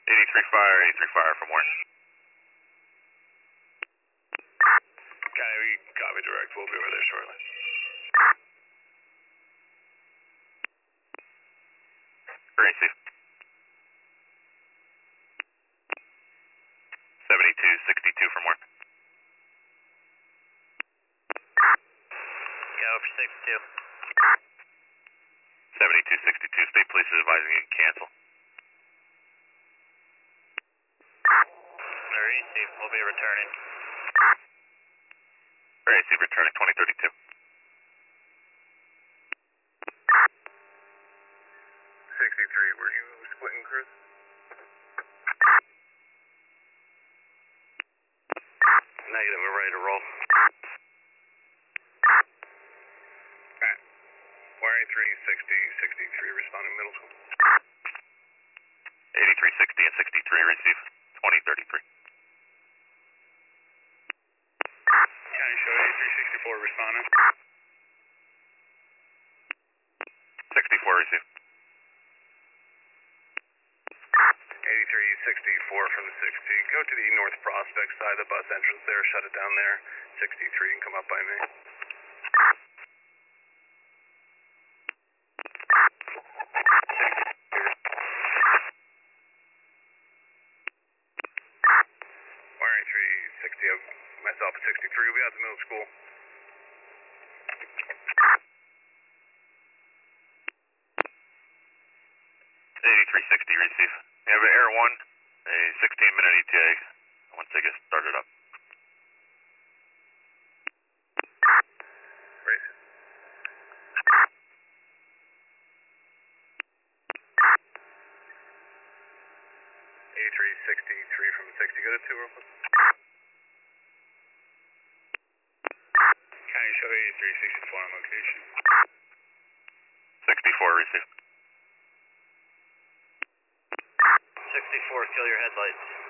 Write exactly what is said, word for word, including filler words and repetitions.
eighty-three fire, eighty-three fire from where? County, we copy direct. We'll be over there shortly. Gracie. seventy-two sixty-two from where? Go for sixty-two. seventy-two sixty-two, state police is advising you to cancel. Receive, we'll be returning. Receive, returning twenty thirty-two. sixty-three, were you splitting crews? Negative, we're ready to roll. Alright. Y three sixty, sixty-three, responding middle school. eighty-three sixty and sixty-three, receive twenty thirty-three. County show eighty-three sixty-four, responding. sixty-four, receive. eighty-three sixty-four from the sixty. Go to the North Prospect side of the bus entrance there, shut it down there. sixty-three and come up by me. Y three sixty, myself at sixty-three, we'll be out the middle school. eighty-three sixty, receive. You have an Air one, a sixteen minute E T A once they get started up. Race. eighty-three sixty-three from sixty, go to two real quick. County show eighty-three sixty-four on location. sixty-four, receive. sixty-four, kill your headlights.